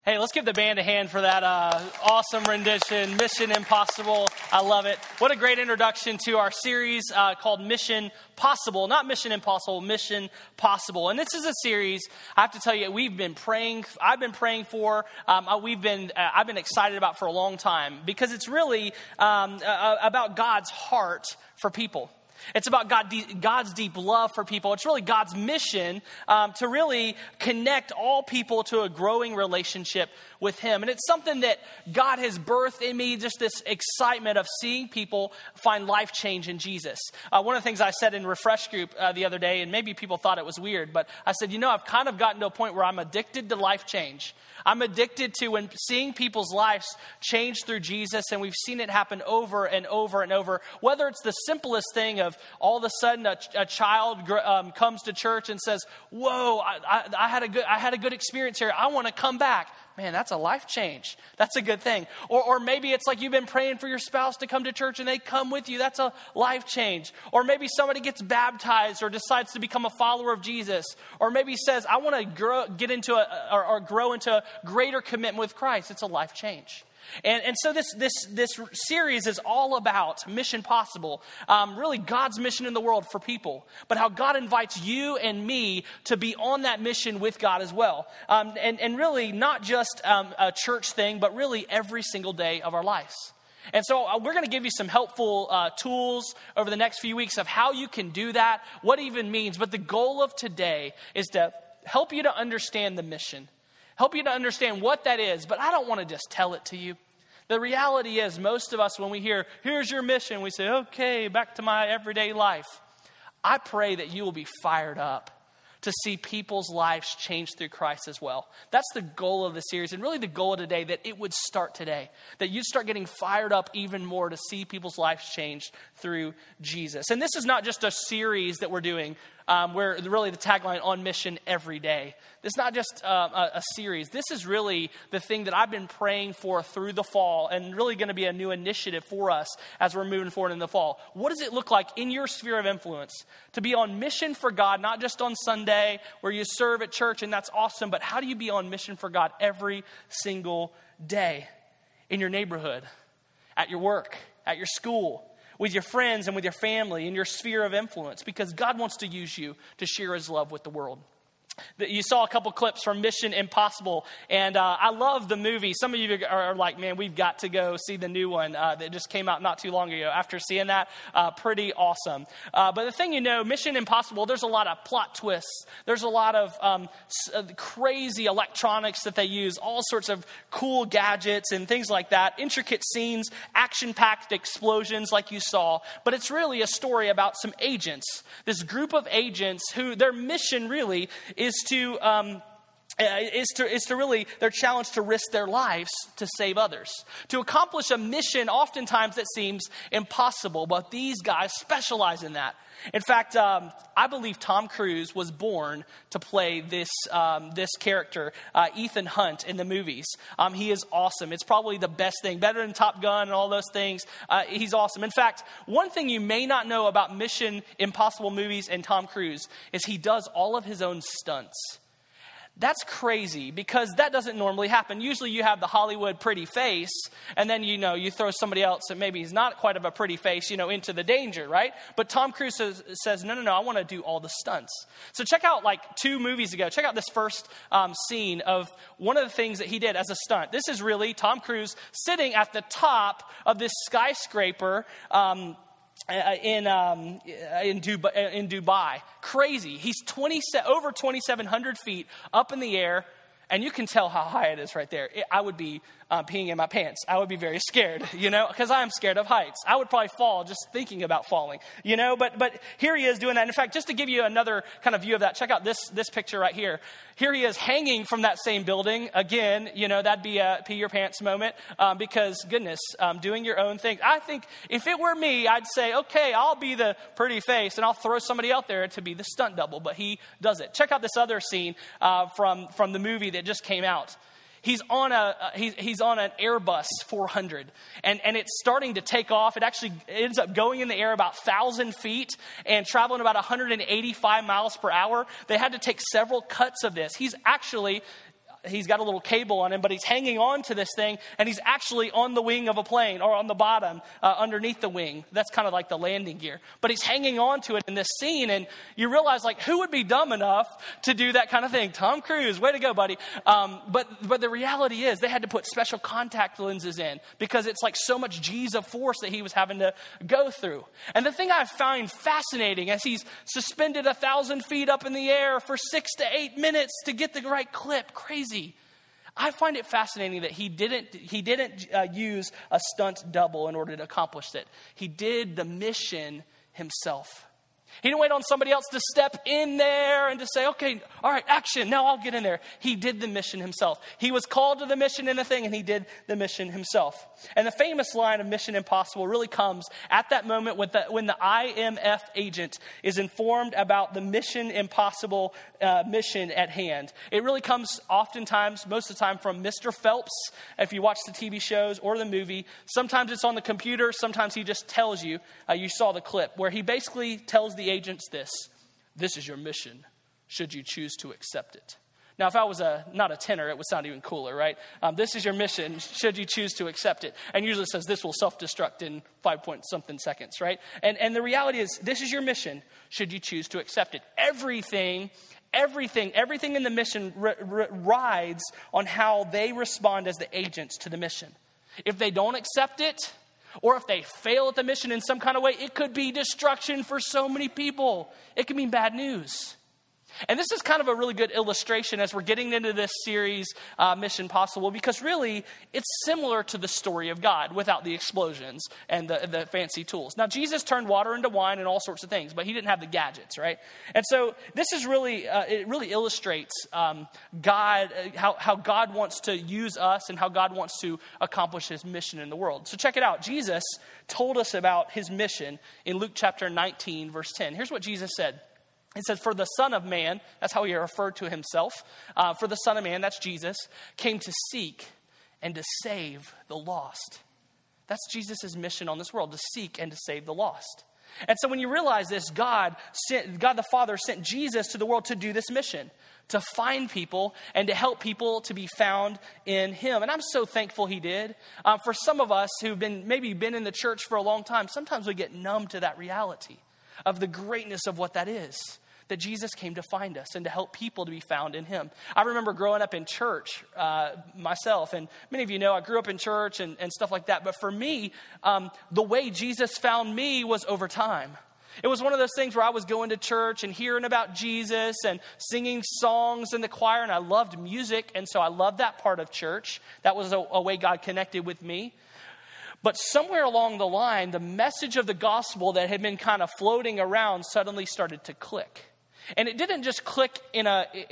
Hey, let's give the band a hand for that awesome rendition, Mission Impossible. I love it. What a great introduction to our series called Mission Possible. Not Mission Impossible, Mission Possible. And this is a series, I have to tell you, I've been praying for, I've been excited about for a long time. Because it's really about God's heart for people. It's about God's deep love for people. It's really God's mission to really connect all people to a growing relationship with Him. And it's something that God has birthed in me, just this excitement of seeing people find life change in Jesus. One of the things I said in Refresh Group the other day, and maybe people thought it was weird, but I said, I've kind of gotten to a point where I'm addicted to life change. I'm addicted to when seeing people's lives change through Jesus, and we've seen it happen over and over and over. Whether it's the simplest thing of all of a sudden a child comes to church and says, "Whoa, I had a good experience here. I want to come back." Man, that's a life change. That's a good thing. Or maybe it's like you've been praying for your spouse to come to church and they come with you. That's a life change. Or maybe somebody gets baptized or decides to become a follower of Jesus. Or maybe says, I want to grow into a greater commitment with Christ. It's a life change. And so this series is all about Mission Possible, really God's mission in the world for people, but how God invites you and me to be on that mission with God as well. And really not just a church thing, but really every single day of our lives. And so we're going to give you some helpful tools over the next few weeks of how you can do that, what it even means. But the goal of today is to help you to understand the mission. Help you to understand what that is, but I don't want to just tell it to you. The reality is most of us, when we hear, here's your mission, we say, okay, back to my everyday life. I pray that you will be fired up to see people's lives change through Christ as well. That's the goal of the series, and really the goal of today, that it would start today. That you'd start getting fired up even more to see people's lives change through Jesus. And this is not just a series that we're doing, where really the tagline, on mission every day. This is not just a series. This is really the thing that I've been praying for through the fall, and really going to be a new initiative for us as we're moving forward in the fall. What does it look like in your sphere of influence to be on mission for God, not just on Sunday where you serve at church and that's awesome, but how do you be on mission for God every single day in your neighborhood, at your work, at your school, with your friends and with your family, in your sphere of influence, because God wants to use you to share His love with the world. You saw a couple clips from Mission Impossible, and I love the movie. Some of you are like, man, we've got to go see the new one that just came out not too long ago. After seeing that, pretty awesome. But the thing Mission Impossible, there's a lot of plot twists. There's a lot of crazy electronics that they use, all sorts of cool gadgets and things like that, intricate scenes, action-packed explosions like you saw. But it's really a story about some agents, this group of agents who their mission really is to really, their challenge to risk their lives to save others. To accomplish a mission oftentimes that seems impossible, but these guys specialize in that. In fact, I believe Tom Cruise was born to play this character, Ethan Hunt, in the movies. He is awesome. It's probably the best thing, better than Top Gun and all those things. He's awesome. In fact, one thing you may not know about Mission Impossible movies and Tom Cruise is he does all of his own stunts. That's crazy because that doesn't normally happen. Usually you have the Hollywood pretty face, and then, you throw somebody else that maybe is not quite of a pretty face, into the danger, right? But Tom Cruise says, no, I want to do all the stunts. So check out 2 movies ago. Check out this first scene of one of the things that he did as a stunt. This is really Tom Cruise sitting at the top of this skyscraper, in Dubai. Crazy. He's over 2,700 feet up in the air, and you can tell how high it is right there. I would be peeing in my pants. I would be very scared, because I'm scared of heights. I would probably fall just thinking about falling, but here he is doing that. In fact, just to give you another kind of view of that, check out this picture right here. Here he is hanging from that same building. Again, that'd be a pee your pants moment, because goodness, doing your own thing. I think if it were me, I'd say, okay, I'll be the pretty face and I'll throw somebody out there to be the stunt double, but he does it. Check out this other scene from the movie that just came out. He's on an Airbus 400, and it's starting to take off. It actually ends up going in the air about 1,000 feet and traveling about 185 miles per hour. They had to take several cuts of this. He's actually he's got a little cable on him, but he's hanging on to this thing, and he's actually on the wing of a plane, or on the bottom, underneath the wing. That's kind of like the landing gear. But he's hanging on to it in this scene, and you realize, like, who would be dumb enough to do that kind of thing? Tom Cruise, way to go, buddy. But the reality is they had to put special contact lenses in because it's like so much G's of force that he was having to go through. And the thing I find fascinating, as he's suspended 1,000 feet up in the air for 6 to 8 minutes to get the right clip, crazy. I find it fascinating that he didn't use a stunt double in order to accomplish it. He did the mission himself. He didn't wait on somebody else to step in there and to say, okay, all right, action, now I'll get in there. He did the mission himself. He was called to the mission in a thing, and he did the mission himself. And the famous line of Mission Impossible really comes at that moment when the IMF agent is informed about the Mission Impossible mission at hand. It really comes oftentimes, most of the time, from Mr. Phelps, if you watch the TV shows or the movie. Sometimes it's on the computer. Sometimes he just tells you, you saw the clip, where he basically tells the agents this is your mission, should you choose to accept it. Now, if I was not a tenor, it would sound even cooler, right? This is your mission, should you choose to accept it. And usually it says this will self-destruct in 5-point-something seconds, right? And the reality is, this is your mission, should you choose to accept it. Everything in the mission rides on how they respond as the agents to the mission. If they don't accept it, or if they fail at the mission in some kind of way, it could be destruction for so many people. It could mean bad news. And this is kind of a really good illustration as we're getting into this series, Mission Possible, because really it's similar to the story of God without the explosions and the fancy tools. Now, Jesus turned water into wine and all sorts of things, but he didn't have the gadgets, right? And so this is really, it really illustrates God, how God wants to use us and how God wants to accomplish his mission in the world. So check it out. Jesus told us about his mission in Luke chapter 19, verse 10. Here's what Jesus said. It says, for the Son of Man, that's how he referred to himself. For the Son of Man, that's Jesus, came to seek and to save the lost. That's Jesus' mission on this world, to seek and to save the lost. And so when you realize this, God the Father sent Jesus to the world to do this mission, to find people and to help people to be found in him. And I'm so thankful he did. For some of us who've maybe been in the church for a long time, sometimes we get numb to that reality of the greatness of what that is. That Jesus came to find us and to help people to be found in him. I remember growing up in church myself, and many of you know I grew up in church and stuff like that. But for me, the way Jesus found me was over time. It was one of those things where I was going to church and hearing about Jesus and singing songs in the choir, and I loved music, and so I loved that part of church. That was a way God connected with me. But somewhere along the line, the message of the gospel that had been kind of floating around suddenly started to click. And it didn't just click in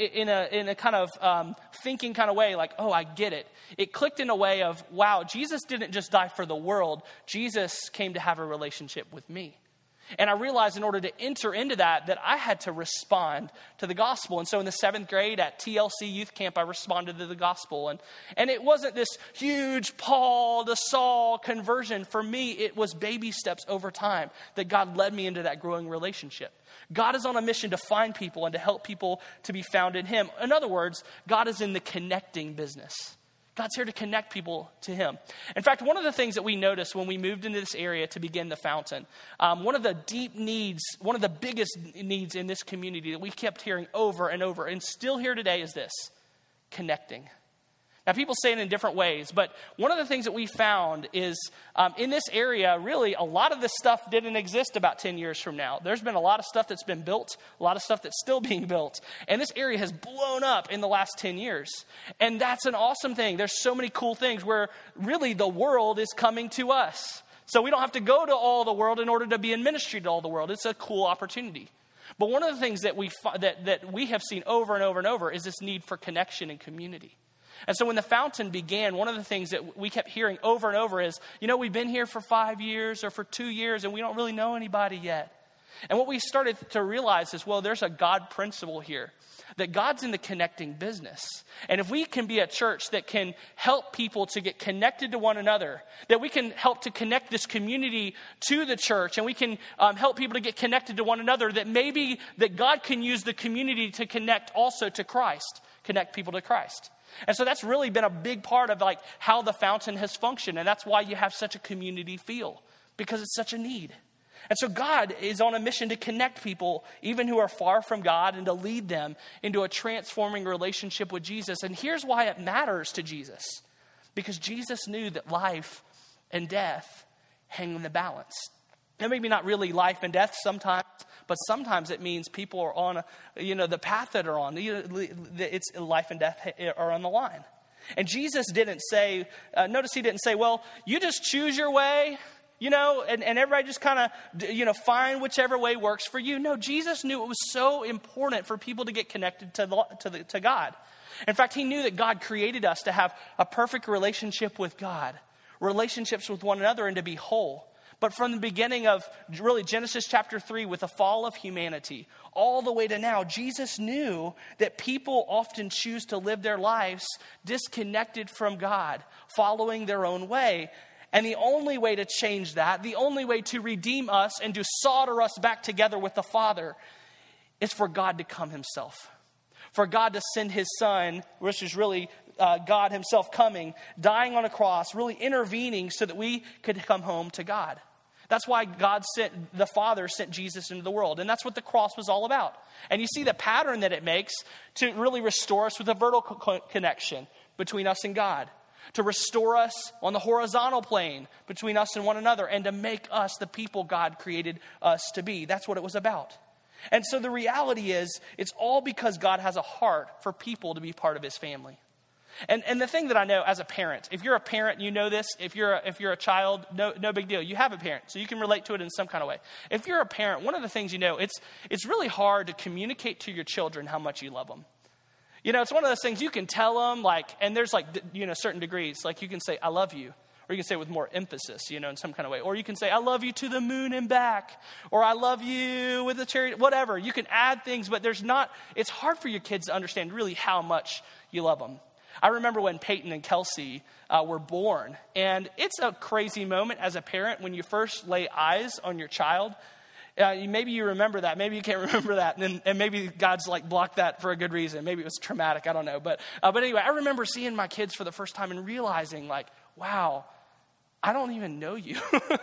a kind of thinking kind of way, like, oh, I get it. It clicked in a way of, wow, Jesus didn't just die for the world. Jesus came to have a relationship with me. And I realized in order to enter into that I had to respond to the gospel. And so in the 7th grade at TLC Youth Camp, I responded to the gospel. And it wasn't this huge Paul to Saul conversion. For me, it was baby steps over time that God led me into that growing relationship. God is on a mission to find people and to help people to be found in him. In other words, God is in the connecting business. God's here to connect people to him. In fact, one of the things that we noticed when we moved into this area to begin the fountain, one of the deep needs, one of the biggest needs in this community that we kept hearing over and over and still hear today is this: connecting. Now, people say it in different ways, but one of the things that we found is in this area, really, a lot of this stuff didn't exist about 10 years from now. There's been a lot of stuff that's been built, a lot of stuff that's still being built, and this area has blown up in the last 10 years. And that's an awesome thing. There's so many cool things where really the world is coming to us. So we don't have to go to all the world in order to be in ministry to all the world. It's a cool opportunity. But one of the things that we have seen over and over and over is this need for connection and community. And so when the fountain began, one of the things that we kept hearing over and over is, we've been here for 5 years or for 2 years and we don't really know anybody yet. And what we started to realize is, well, there's a God principle here, that God's in the connecting business. And if we can be a church that can help people to get connected to one another, that we can help to connect this community to the church, and we can help people to get connected to one another, that maybe that God can use the community to connect also to Christ, connect people to Christ. And so that's really been a big part of like how the fountain has functioned. And that's why you have such a community feel, because it's such a need. And so God is on a mission to connect people, even who are far from God, and to lead them into a transforming relationship with Jesus. And here's why it matters to Jesus. Because Jesus knew that life and death hang in the balance. And maybe not really life and death sometimes, but sometimes it means people are on, the path that are on. It's life and death are on the line. And Jesus didn't say, notice he didn't say, well, you just choose your way, and everybody just kind of, find whichever way works for you. No, Jesus knew it was so important for people to get connected to God. In fact, he knew that God created us to have a perfect relationship with God, relationships with one another, and to be whole. But from the beginning of really Genesis chapter 3 with the fall of humanity, all the way to now, Jesus knew that people often choose to live their lives disconnected from God, following their own way. And the only way to change that, the only way to redeem us and to solder us back together with the Father, is for God to come himself. For God to send his son, which is really God himself coming, dying on a cross, really intervening so that we could come home to God. That's why the Father sent Jesus into the world. And that's what the cross was all about. And you see the pattern that it makes to really restore us with a vertical connection between us and God. To restore us on the horizontal plane between us and one another. And to make us the people God created us to be. That's what it was about. And so the reality is, it's all because God has a heart for people to be part of his family. And the thing that I know as a parent, if you're a parent, you know this. If you're a child, no big deal. You have a parent, so you can relate to it in some kind of way. If you're a parent, one of the things it's really hard to communicate to your children how much you love them. It's one of those things you can tell them, and there's certain degrees. Like you can say, I love you. Or you can say it with more emphasis, in some kind of way. Or you can say, I love you to the moon and back. Or I love you with a chariot, whatever. You can add things, but it's hard for your kids to understand really how much you love them. I remember when Peyton and Kelsey were born. And it's a crazy moment as a parent when you first lay eyes on your child. Maybe you remember that. Maybe you can't remember that. And maybe God's blocked that for a good reason. Maybe it was traumatic. I don't know. But anyway, I remember seeing my kids for the first time and realizing wow, I don't even know you.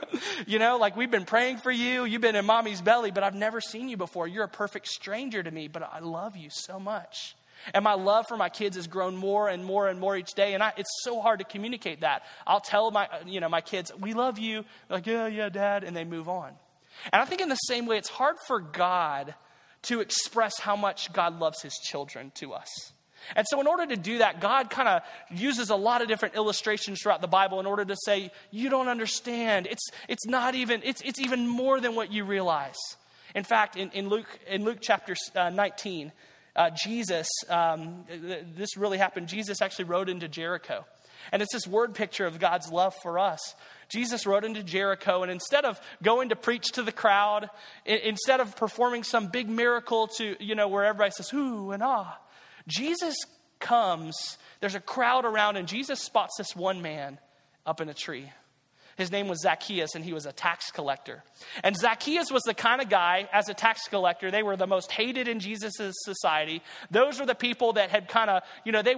We've been praying for you. You've been in mommy's belly, but I've never seen you before. You're a perfect stranger to me, but I love you so much. And my love for my kids has grown more and more and more each day. And it's so hard to communicate that. I'll tell my kids, we love you. They're like, yeah, Dad. And they move on. And I think in the same way, it's hard for God to express how much God loves his children to us. And so in order to do that, God kind of uses a lot of different illustrations throughout the Bible in order to say, you don't understand. It's even more than what you realize. In fact, in Luke chapter 19, Jesus, this really happened. Jesus actually rode into Jericho. And it's this word picture of God's love for us. Jesus rode into Jericho, and instead of going to preach to the crowd, instead of performing some big miracle to, where everybody says, ooh and ah, Jesus comes, there's a crowd around, and Jesus spots this one man up in a tree. His name was Zacchaeus, and he was a tax collector. And Zacchaeus was the kind of guy, as a tax collector, they were the most hated in Jesus' society. Those were the people that had kind of,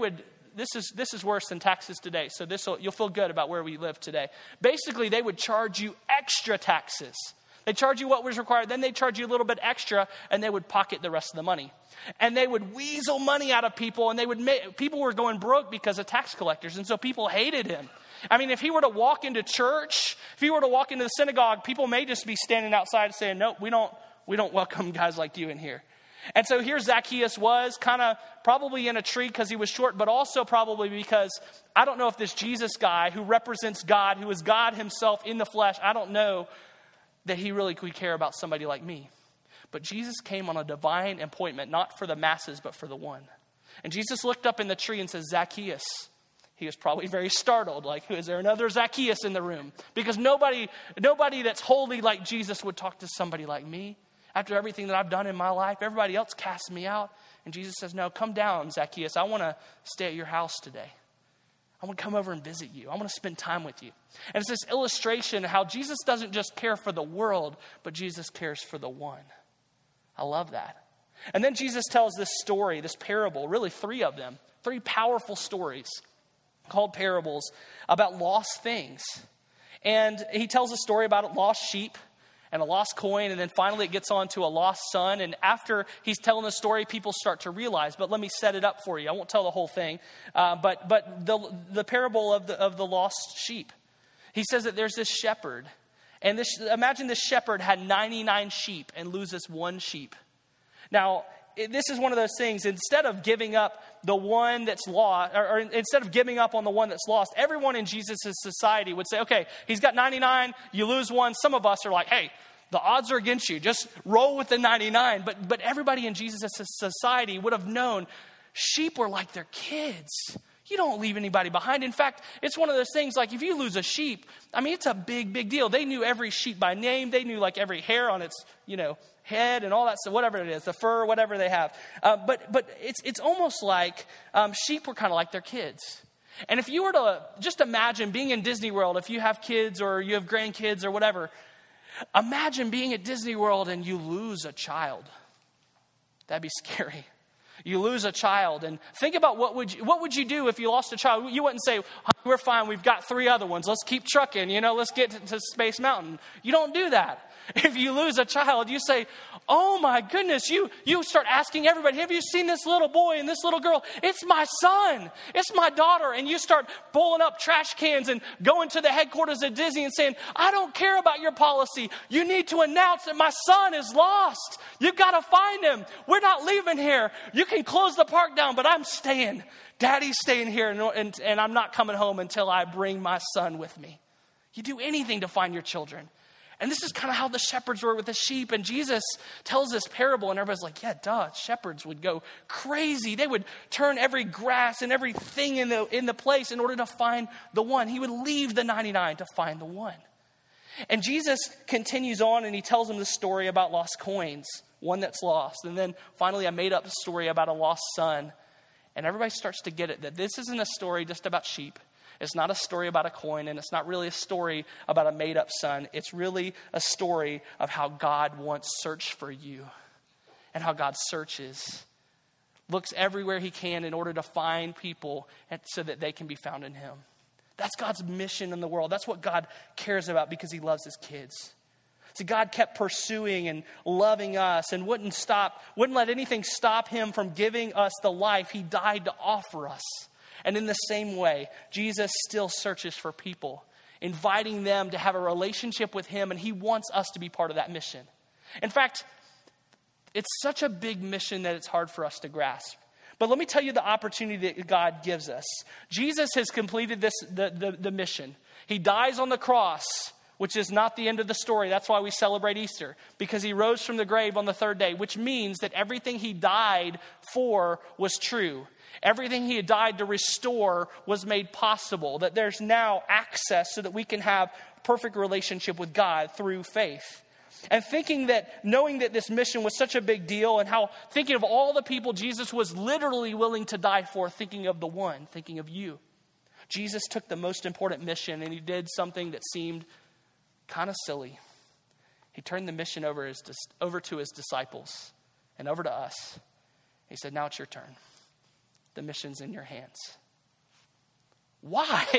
this is worse than taxes today, so you'll feel good about where we live today. Basically, they would charge you extra taxes. They charge you what was required, then they charge you a little bit extra, and they would pocket the rest of the money. And they would weasel money out of people, and people were going broke because of tax collectors, and so people hated him. I mean, if he were to walk into church, if he were to walk into the synagogue, people may just be standing outside saying, nope, we don't welcome guys like you in here. And so here Zacchaeus was kind of probably in a tree because he was short, but also probably because I don't know if this Jesus guy who represents God, who is God himself in the flesh, I don't know that he really could care about somebody like me. But Jesus came on a divine appointment, not for the masses, but for the one. And Jesus looked up in the tree and says, Zacchaeus. He was probably very startled, is there another Zacchaeus in the room? Because nobody that's holy like Jesus would talk to somebody like me. After everything that I've done in my life, everybody else casts me out. And Jesus says, no, come down, Zacchaeus. I want to stay at your house today. I want to come over and visit you. I want to spend time with you. And it's this illustration of how Jesus doesn't just care for the world, but Jesus cares for the one. I love that. And then Jesus tells this story, this parable, really 3 of them, 3 powerful stories called parables about lost things. And he tells a story about a lost sheep and a lost coin, and then finally it gets on to a lost son. And after he's telling the story, people start to realize, but let me set it up for you. I won't tell the whole thing, but the parable of the lost sheep. He says that there's this shepherd, and imagine this shepherd had 99 sheep and loses 1 sheep. Now, this is one of those things, instead of giving up the one that's lost, or instead of giving up on the one that's lost, everyone in Jesus' society would say, okay, he's got 99, you lose 1. Some of us are like, hey, the odds are against you. Just roll with the 99. But everybody in Jesus' society would have known sheep were like their kids. You don't leave anybody behind. In fact, it's one of those things like if you lose a sheep, I mean, it's a big, big deal. They knew every sheep by name. They knew like every hair on its, head and all that stuff, whatever it is, the fur, whatever they have. But it's almost like sheep were kind of like their kids. And if you were to just imagine being in Disney World, if you have kids or you have grandkids or whatever, imagine being at Disney World and you lose a child. That'd be scary. You lose a child, and think about what would you do if you lost a child? You wouldn't say, we're fine, we've got 3 other ones. Let's keep trucking, let's get to Space Mountain. You don't do that. If you lose a child, you say, oh my goodness, you start asking everybody, have you seen this little boy and this little girl? It's my son. It's my daughter. And you start pulling up trash cans and going to the headquarters of Disney and saying, I don't care about your policy. You need to announce that my son is lost. You've got to find him. We're not leaving here. You can close the park down, but I'm staying. Daddy's staying here, and I'm not coming home until I bring my son with me. You do anything to find your children. And this is kind of how the shepherds were with the sheep. And Jesus tells this parable, and everybody's like, yeah, duh, shepherds would go crazy. They would turn every grass and everything in the place in order to find the one. He would leave the 99 to find the one. And Jesus continues on, and he tells them the story about lost coins, one that's lost. And then finally, I made up a story about a lost son. And everybody starts to get it, that this isn't a story just about sheep. It's not a story about a coin, and it's not really a story about a made-up son. It's really a story of how God once searched for you and how God searches, looks everywhere he can in order to find people so that they can be found in him. That's God's mission in the world. That's what God cares about because he loves his kids. See, God kept pursuing and loving us and wouldn't let anything stop him from giving us the life he died to offer us. And in the same way, Jesus still searches for people, inviting them to have a relationship with him, and he wants us to be part of that mission. In fact, it's such a big mission that it's hard for us to grasp. But let me tell you the opportunity that God gives us. Jesus has completed the mission. He dies on the cross, which is not the end of the story. That's why we celebrate Easter, because he rose from the grave on the 3rd day, which means that everything he died for was true. Everything he had died to restore was made possible, that there's now access so that we can have perfect relationship with God through faith. And knowing that this mission was such a big deal, and how thinking of all the people Jesus was literally willing to die for, thinking of the one, thinking of you. Jesus took the most important mission and he did something that seemed kind of silly. He turned the mission over to his disciples and over to us. He said, now it's your turn. The mission's in your hands. Why?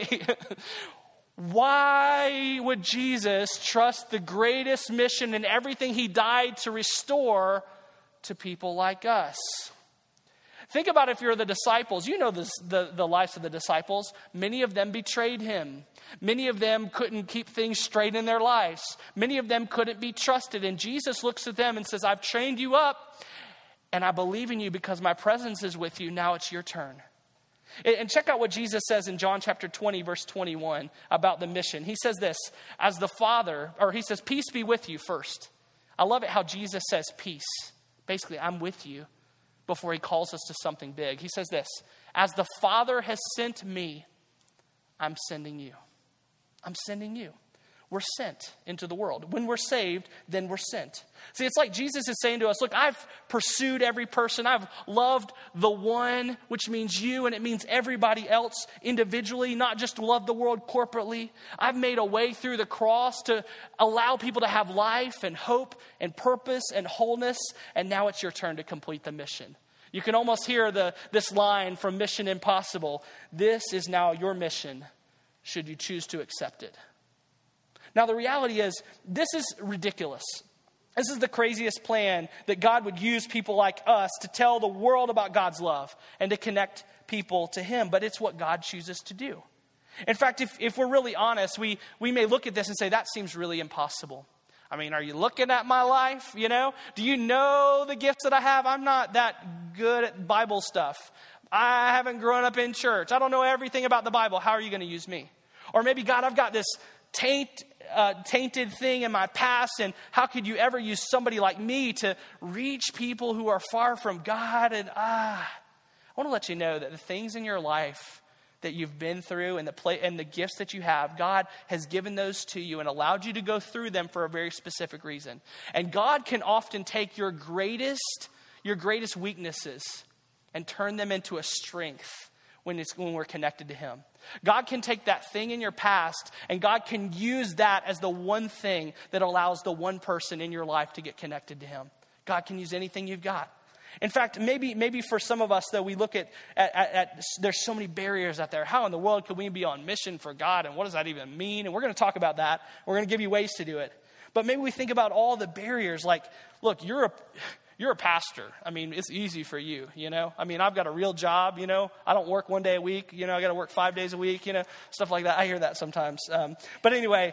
Why would Jesus trust the greatest mission and everything he died to restore to people like us? Think about if you're the disciples. You know the lives of the disciples. Many of them betrayed him. Many of them couldn't keep things straight in their lives. Many of them couldn't be trusted. And Jesus looks at them and says, I've trained you up, and I believe in you because my presence is with you. Now it's your turn. And check out what Jesus says in John chapter 20, verse 21 about the mission. He says this, he says, peace be with you first. I love it how Jesus says peace. Basically, I'm with you before he calls us to something big. He says this, as the Father has sent me, I'm sending you. I'm sending you. We're sent into the world. When we're saved, then we're sent. See, it's like Jesus is saying to us, look, I've pursued every person. I've loved the one, which means you, and it means everybody else individually, not just love the world corporately. I've made a way through the cross to allow people to have life and hope and purpose and wholeness, and now it's your turn to complete the mission. You can almost hear this line from Mission Impossible. This is now your mission, should you choose to accept it. Now, the reality is, this is ridiculous. This is the craziest plan that God would use people like us to tell the world about God's love and to connect people to him. But it's what God chooses to do. In fact, if we're really honest, we may look at this and say, that seems really impossible. I mean, are you looking at my life? Do you know the gifts that I have? I'm not that good at Bible stuff. I haven't grown up in church. I don't know everything about the Bible. How are you going to use me? Or maybe, God, I've got this tainted thing in my past, and how could you ever use somebody like me to reach people who are far from God? And I want to let you know that the things in your life that you've been through and the gifts that you have, God has given those to you and allowed you to go through them for a very specific reason. And God can often take your greatest weaknesses and turn them into a strength when we're connected to him. God can take that thing in your past, and God can use that as the one thing that allows the one person in your life to get connected to him. God can use anything you've got. In fact, maybe for some of us, though, we look at there's so many barriers out there. How in the world could we be on mission for God? And what does that even mean? And we're going to talk about that. We're going to give you ways to do it. But maybe we think about all the barriers. Like, look, you're a pastor. I mean, it's easy for you, I mean, I've got a real job, I don't work 1 day a week, I got to work 5 days a week, stuff like that. I hear that sometimes. But anyway,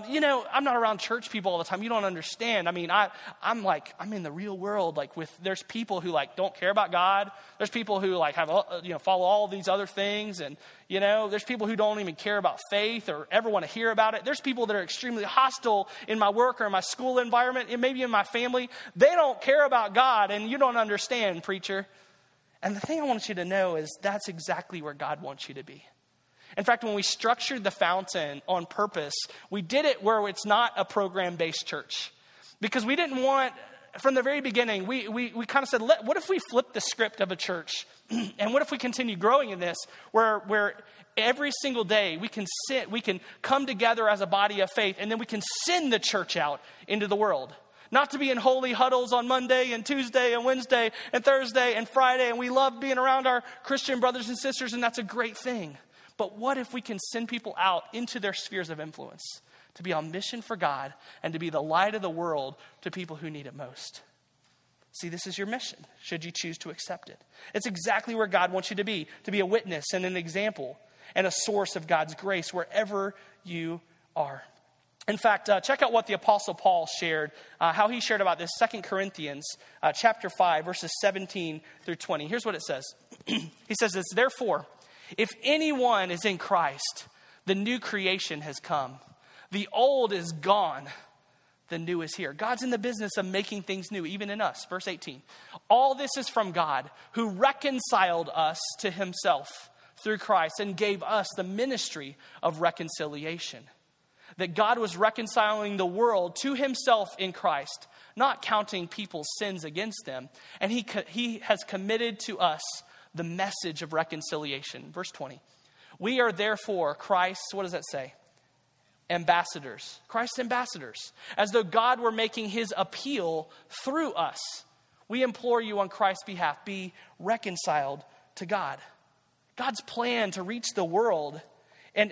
I'm not around church people all the time. You don't understand. I mean, I'm in the real world, there's people who don't care about God. There's people who have, follow all these other things. And, there's people who don't even care about faith or ever want to hear about it. There's people that are extremely hostile in my work or in my school environment and maybe in my family. They don't care about God, and you don't understand, preacher. And the thing I want you to know is that's exactly where God wants you to be. In fact, when we structured the Fountain on purpose, we did it where it's not a program-based church. Because we didn't want, from the very beginning, we kind of said, what if we flip the script of a church? And what if we continue growing in this, where every single day we can come together as a body of faith, and then we can send the church out into the world. Not to be in holy huddles on Monday and Tuesday and Wednesday and Thursday and Friday, and we love being around our Christian brothers and sisters, and that's a great thing. But what if we can send people out into their spheres of influence to be on mission for God and to be the light of the world to people who need it most? See, this is your mission, should you choose to accept it. It's exactly where God wants you to be a witness and an example and a source of God's grace wherever you are. In fact, check out what the Apostle Paul shared, how he shared about this, 2 Corinthians chapter 5, verses 17 through 20. Here's what it says. He says this, therefore, if anyone is in Christ, the new creation has come. The old is gone. The new is here. God's in the business of making things new, even in us. Verse 18. All this is from God, who reconciled us to himself through Christ and gave us the ministry of reconciliation. That God was reconciling the world to himself in Christ, not counting people's sins against them. And he has committed to us the message of reconciliation. Verse 20. We are therefore Christ's, what does that say? Ambassadors. Christ's ambassadors. As though God were making his appeal through us. We implore you on Christ's behalf, be reconciled to God. God's plan to reach the world and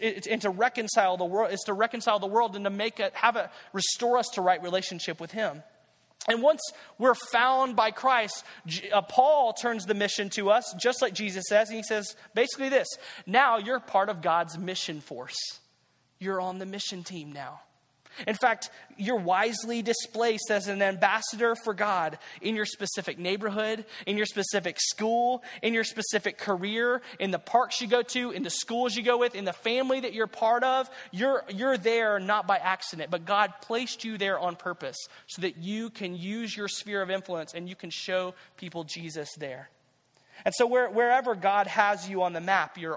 to reconcile the world is to reconcile the world and to restore us to right relationship with him. And once we're found by Christ, Paul turns the mission to us, just like Jesus says. And he says basically this, now you're part of God's mission force. You're on the mission team now. In fact, you're wisely displaced as an ambassador for God in your specific neighborhood, in your specific school, in your specific career, in the parks you go to, in the schools you go with, in the family that you're part of. You're there not by accident, but God placed you there on purpose so that you can use your sphere of influence and you can show people Jesus there. And so wherever God has you on the map, you're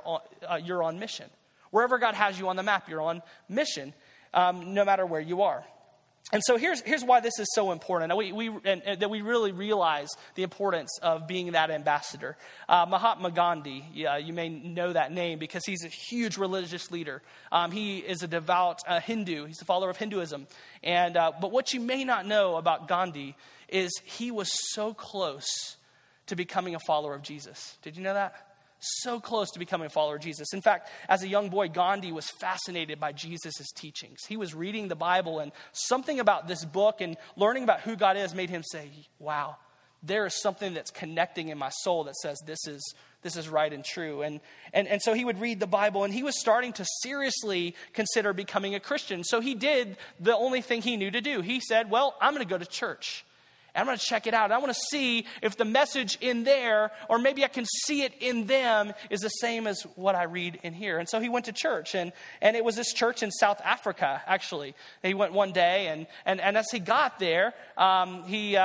on mission. Wherever God has you on the map, you're on mission. No matter where you are. And so here's why this is so important. And that we really realize the importance of being that ambassador. Mahatma Gandhi, you may know that name because he's a huge religious leader. He is a devout Hindu. He's a follower of Hinduism. And but what you may not know about Gandhi is he was so close to becoming a follower of Jesus. Did you know that? So close to becoming a follower of Jesus. In fact, as a young boy, Gandhi was fascinated by Jesus' teachings. He was reading the Bible, and something about this book and learning about who God is made him say, wow, there is something that's connecting in my soul that says this is right and true. And so he would read the Bible, and he was starting to seriously consider becoming a Christian. So he did the only thing he knew to do. He said, well, I'm going to go to church. And I'm going to check it out. I want to see if the message in there, or maybe I can see it in them, is the same as what I read in here. And so he went to church, and it was this church in South Africa, actually. He went one day, and as he got there, he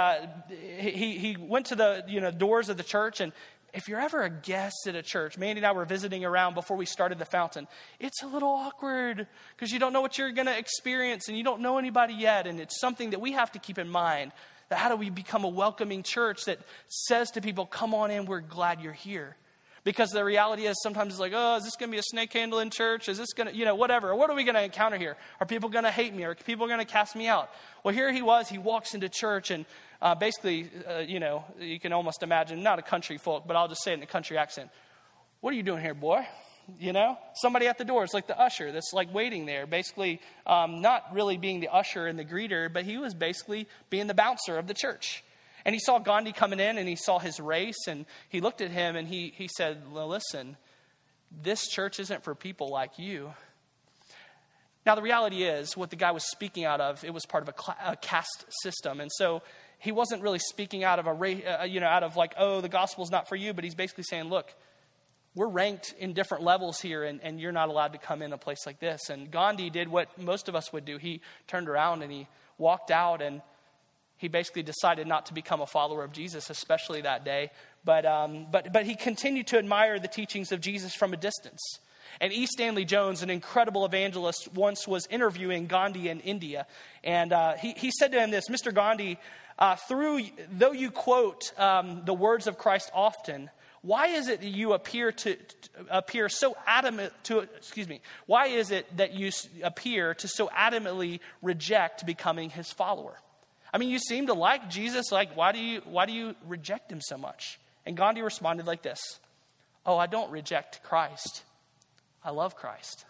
went to the doors of the church. And if you're ever a guest at a church, Mandy and I were visiting around before we started the Fountain. It's a little awkward because you don't know what you're going to experience, and you don't know anybody yet. And it's something that we have to keep in mind. That how do we become a welcoming church that says to people, come on in, we're glad you're here. Because the reality is sometimes it's like, oh, is this going to be a snake handle in church? Is this going to, whatever. What are we going to encounter here? Are people going to hate me? Are people going to cast me out? Well, here he was. He walks into church and basically, you can almost imagine, not a country folk, but I'll just say it in a country accent. What are you doing here, boy? Somebody at the door. It's like the usher that's like waiting there, basically not really being the usher and the greeter, but he was basically being the bouncer of the church. And he saw Gandhi coming in, and he saw his race, and he looked at him, and he said, well, listen, this church isn't for people like you. Now, the reality is what the guy was speaking out of, it was part of a caste system. And so he wasn't really speaking out of out of like, oh, the gospel's not for you, but he's basically saying, look, we're ranked in different levels here, and you're not allowed to come in a place like this. And Gandhi did what most of us would do. He turned around and he walked out, and he basically decided not to become a follower of Jesus, especially that day. But he continued to admire the teachings of Jesus from a distance. And E. Stanley Jones, an incredible evangelist, once was interviewing Gandhi in India. And he said to him this, Mr. Gandhi, though you quote the words of Christ often, why is it that you appear so adamant to? Why is it that you appear to so adamantly reject becoming his follower? I mean, you seem to like Jesus. Like, why do you reject him so much? And Gandhi responded like this: "Oh, I don't reject Christ. I love Christ."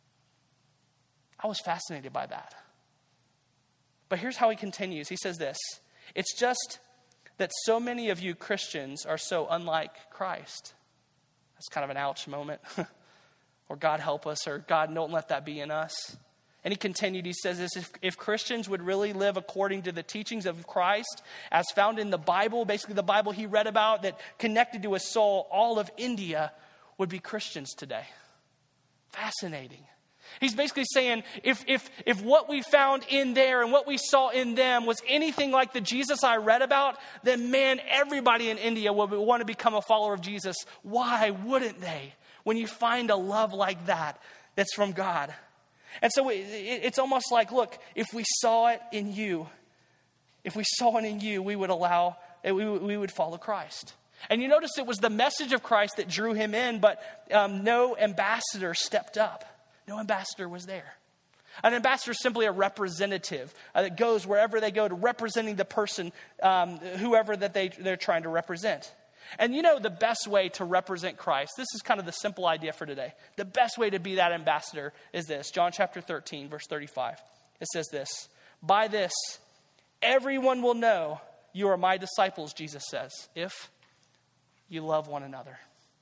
I was fascinated by that. But here's how he continues. He says this: "It's just that so many of you Christians are so unlike Christ." That's kind of an ouch moment. Or God help us, or God don't let that be in us. And he continued, he says this: if Christians would really live according to the teachings of Christ as found in the Bible, basically the Bible he read about that connected to his soul, all of India would be Christians today. Fascinating. He's basically saying if what we found in there and what we saw in them was anything like the Jesus I read about, then man, everybody in India would want to become a follower of Jesus. Why wouldn't they? When you find a love like that, that's from God. And so it's almost like, look, if we saw it in you, we would follow Christ. And you notice it was the message of Christ that drew him in, but no ambassador stepped up. No ambassador was there. An ambassador is simply a representative that goes wherever they go to representing the person, whoever that they're trying to represent. And you know the best way to represent Christ, this is kind of the simple idea for today. The best way to be that ambassador is this. John chapter 13, verse 35. It says this: "By this, everyone will know you are my disciples," Jesus says, "if you love one another."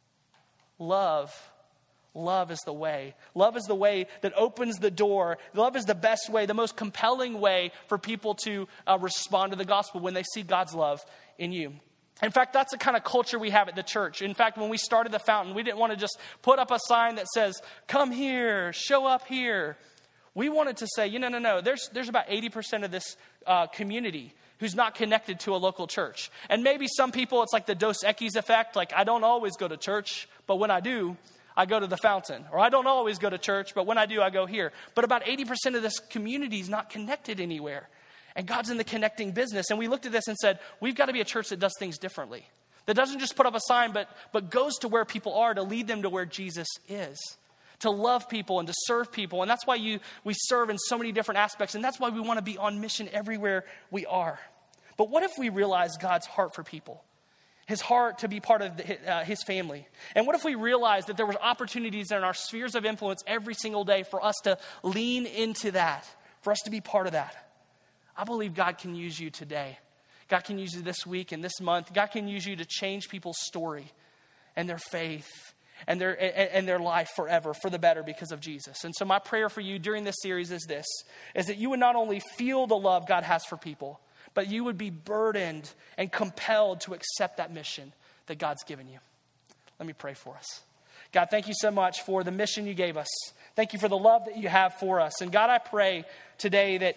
Love is the way. Love is the way that opens the door. Love is the best way, the most compelling way for people to respond to the gospel when they see God's love in you. In fact, that's the kind of culture we have at the church. In fact, when we started the Fountain, we didn't want to just put up a sign that says, "Come here, show up here." We wanted to say, no. There's about 80% of this community who's not connected to a local church. And maybe some people, it's like the Dos Equis effect. Like, I don't always go to church, but when I do, I go to the Fountain. Or I don't always go to church, but when I do, I go here. But about 80% of this community is not connected anywhere. And God's in the connecting business. And we looked at this and said, we've got to be a church that does things differently. That doesn't just put up a sign, but goes to where people are to lead them to where Jesus is. To love people and to serve people. And that's why we serve in so many different aspects. And that's why we want to be on mission everywhere we are. But what if we realize God's heart for people? his heart to be part of his family? And what if we realized that there were opportunities in our spheres of influence every single day for us to lean into that, for us to be part of that? I believe God can use you today. God can use you this week and this month. God can use you to change people's story and their faith and their life forever for the better because of Jesus. And so my prayer for you during this series is this, is that you would not only feel the love God has for people, but you would be burdened and compelled to accept that mission that God's given you. Let me pray for us. God, thank you so much for the mission you gave us. Thank you for the love that you have for us. And God, I pray today that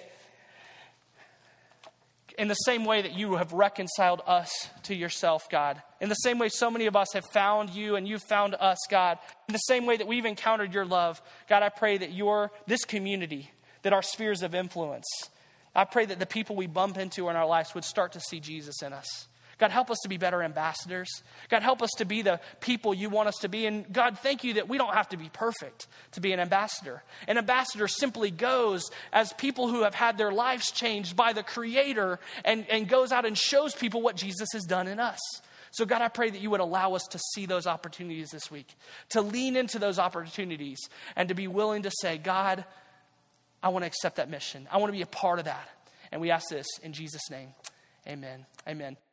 in the same way that you have reconciled us to yourself, God, in the same way so many of us have found you and you've found us, God, in the same way that we've encountered your love, God, I pray that this community, that our spheres of influence, I pray that the people we bump into in our lives would start to see Jesus in us. God, help us to be better ambassadors. God, help us to be the people you want us to be. And God, thank you that we don't have to be perfect to be an ambassador. An ambassador simply goes as people who have had their lives changed by the Creator and goes out and shows people what Jesus has done in us. So God, I pray that you would allow us to see those opportunities this week, to lean into those opportunities and to be willing to say, God, I want to accept that mission. I want to be a part of that. And we ask this in Jesus' name. Amen. Amen.